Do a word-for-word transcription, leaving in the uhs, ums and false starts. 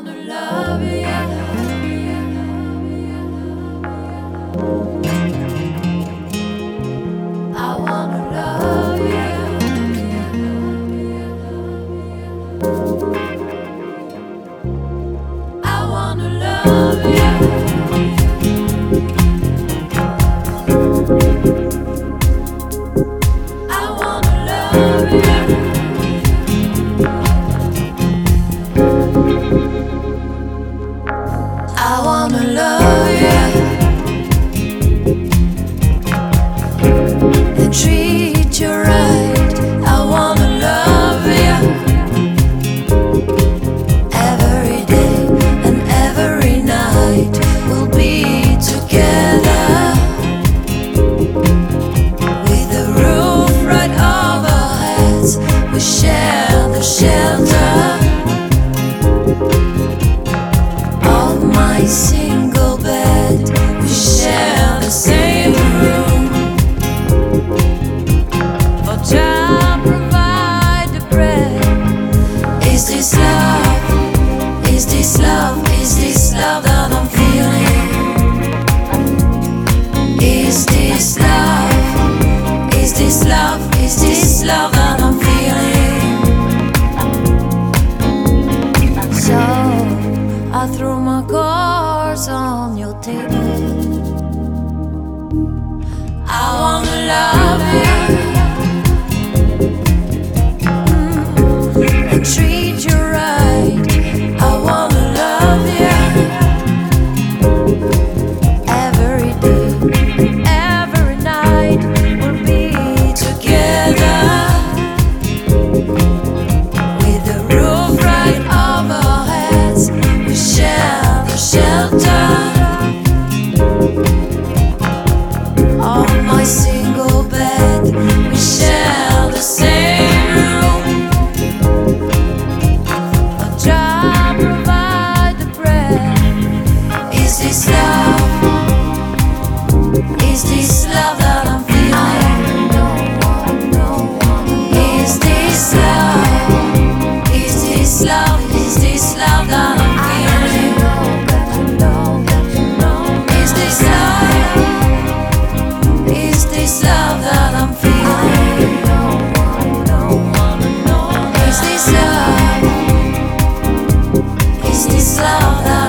wanna love you. I wanna love you. I wanna love you. I wanna love you. I wanna love you and treat you right. I wanna love you every day and every night. We'll be together with the roof right over our heads. We share the shelter of my single bed. We share the same room. For Jah provide the bread. Is this love? Is this love? Is this love that I'm feeling? Is this love? Is this love? Is this love that I'm feeling? So I threw my cards on your table. I wanna love you mm, and treat you right. I wanna love you every day, every night. We'll be together with the roof right over our heads. We share the shelter of my single bed. We share the same room. But Jah provide the bread. Is this love? Is this love that I'm feeling? Is this love? Is this love? Is this love that I'm feeling? Is this love? Is this love that I'm feeling? Is this love? Is this love that